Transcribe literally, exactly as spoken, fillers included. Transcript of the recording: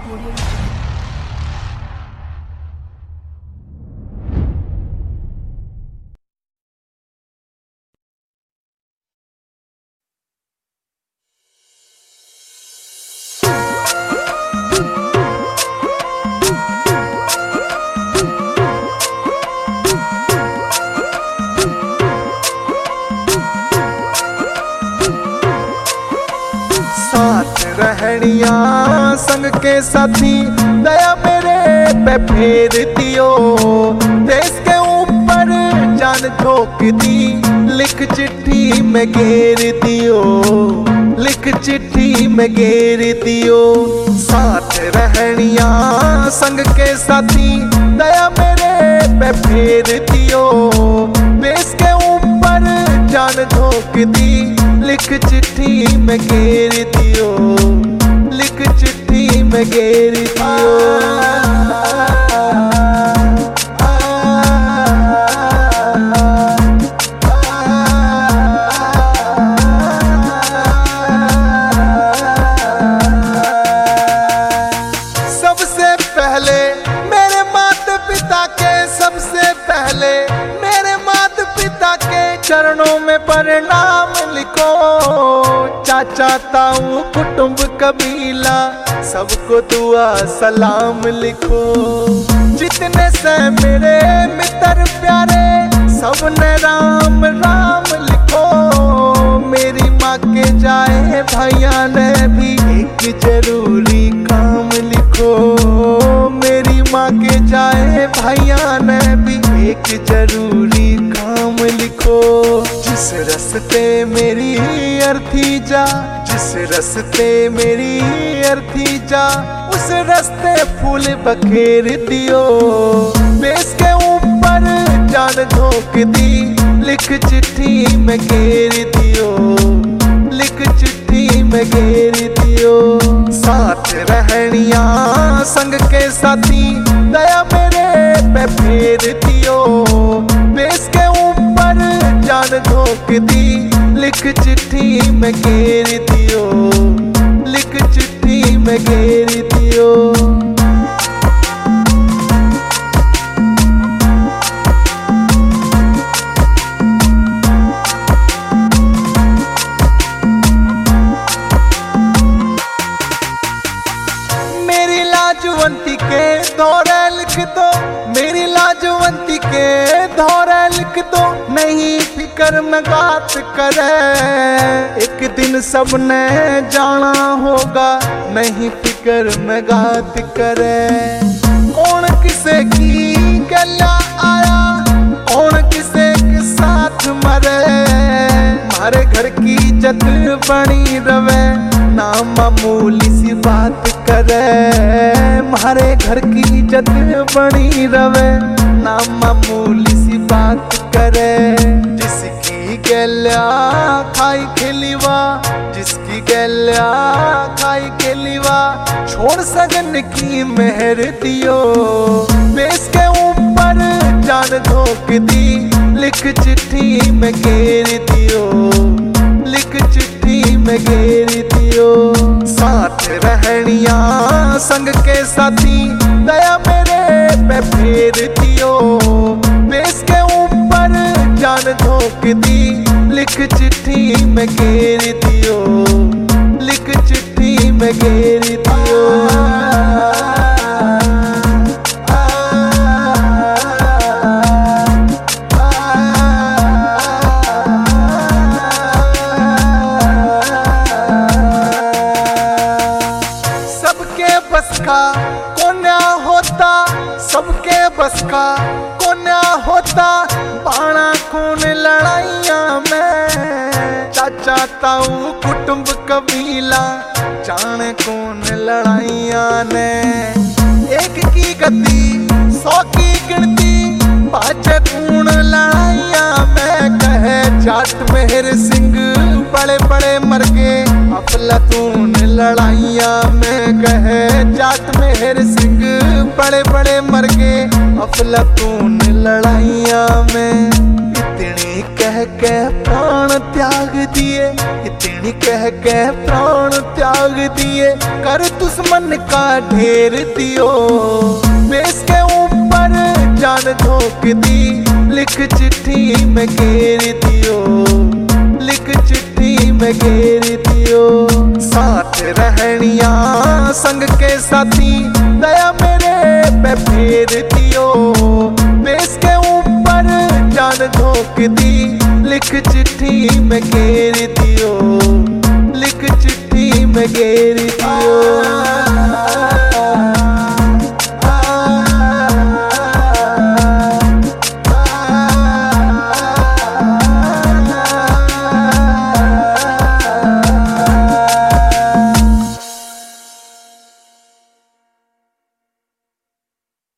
साथ रहनिया संग के साथी दया मेरे पे फेर दियो। देश के ऊपर जान ठोक दी, लिख चिट्ठी में घेर दियो, लिख चिट्ठी में घेर दियो। साथ रहनिया संग के साथी दया मेरे पे फेर दियो। देश के ऊपर जान ठोक दी, लिख चिट्ठी में घेर दियो, लिख चिट्ठी में घेर दियो। सबसे पहले मेरे माता पिता के, सबसे पहले मेरे माता पिता के चरणों में प्रणाम लिखो। चाचा ताऊ कुटुंब कबीला सबको दुआ सलाम लिखो। जितने से मेरे मित्र प्यारे सबने राम राम लिखो। मेरी माँ के जाए भैया ने भी एक जरूरी काम लिखो। मेरी माँ के जाए भैया ने भी एक जरूरी काम लिखो। जिस रस्ते मेरी अर्थी जा, जिस रस्ते मेरी अर्थी जा, उस रस्ते फूल बखेर दियो। देश के ऊपर जान ठोक दी, लिख चिट्ठी में घेर दियो, लिख चिट्ठी में घेर दियो। साथ रहनिया संग के साथी दया मेरे पे फेर दियो। देश के ऊपर जान ठोक दी, लिख चिट्ठी में घेर दियो, लिख चिट्ठी में घेर दियो। मेरी लाजवंती के दौरे लिख दो, मेरी लाजवंती के दौरे लिख दो। नहीं फिक्र में बात करे, एक दिन सबने जाना होगा। नहीं फिक्र में बात करे, कौन किसे की गला आया, कौन किसे के साथ मरे। हमारे घर की इज्जत बनी रवे, ना मामूली सी बात करे। हमारे घर की इज्जत बनी रवे, ना मामूली सी बात करे। जिसकी गैल्या खाई खिलीवा, जिसकी गैल्या खाई खिलीवा, छोड़ सगन की मेहर दियो। देश के ऊपर जान ठोक दी, लिख चिट्ठी में घेर दियो, लिख चिट्ठी में घेर दियो। साथ रहनिया संग के साथी दया मेरे पे फेर दियो। देश के ऊपर जान ठोक दी, लिख चिट्ठी में घेर दियो, लिख चिट्ठी में घेर दियो। बस का कोन्या होता, सबके बस का कोन्या होता। बाणा खून लड़ाइया में, चाचा ताऊ कुटुंब कबीला जाने कौन लड़ाइया ने। एक की गति सौ की गिनती, बाजे खून लड़ाइया में। कहे जाट मेहर सिंह बड़े बड़े मर गए अफलातून लड़ाइया में। कहे जाट मेहर सिंह बड़े बड़े मर गए अफलातून लड़ाइया में। इतनी कह कह के प्राण त्याग दिए, इतनी कह के प्राण त्याग दिए, कर दुश्मन का ढेर दियो। बेस के ऊपर जान झोंक दी, लिख चिट्ठी में घेर दियो, लिख चिट्ठी में घेर दियो। साथ रहनिया संग के साथी, दया मेरे पे फेर दियो। बेस के ऊपर जान झोंक दी, लिख चिट्ठी में घेर दियो, लिख चिट्ठी में घेर दियो।